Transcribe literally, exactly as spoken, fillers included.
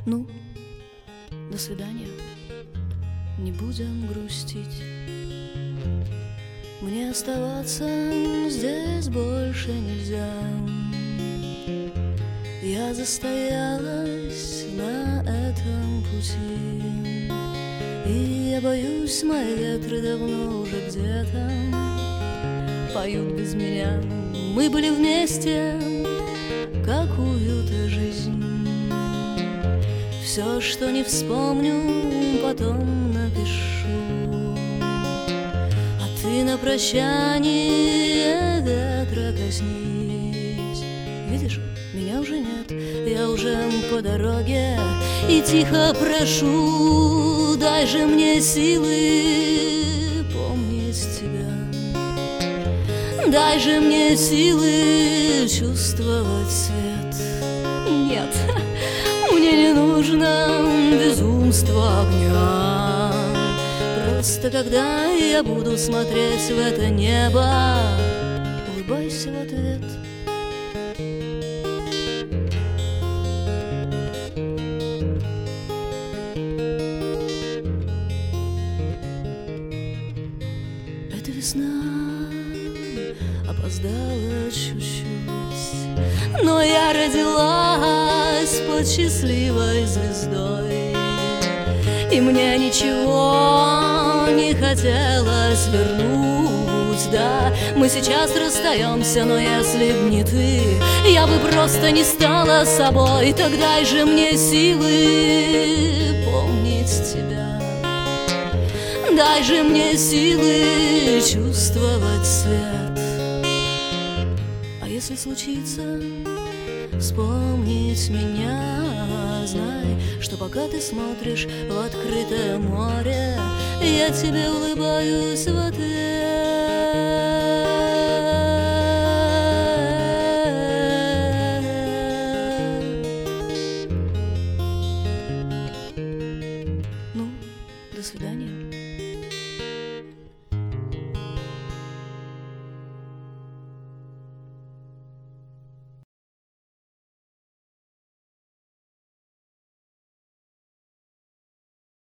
Ну, до свидания, не будем грустить. Мне оставаться здесь больше нельзя. Я застоялась на этом пути, и я боюсь, мои ветры давно уже где-то поют без меня. Мы были вместе, какую-то жизнь. Все, что не вспомню, потом напишу. А ты на прощание ветра коснись. Видишь, меня уже нет, я уже по дороге. И тихо прошу, дай же мне силы помнить тебя. Дай же мне силы чувствовать свет. Нет, мне не нужно безумство огня. Просто когда я буду смотреть в это небо, улыбайся в ответ. Это весна опоздала чуть-чуть, но я родилась под счастливой звездой, и мне ничего не хотелось вернуть. Да, мы сейчас расстаемся, но если б не ты, я бы просто не стала собой. Так дай же мне силы помнить тебя. Дай же мне силы чувствовать свет. А если случится вспомнить меня, знай, что пока ты смотришь в открытое море, я тебе улыбаюсь в ответ.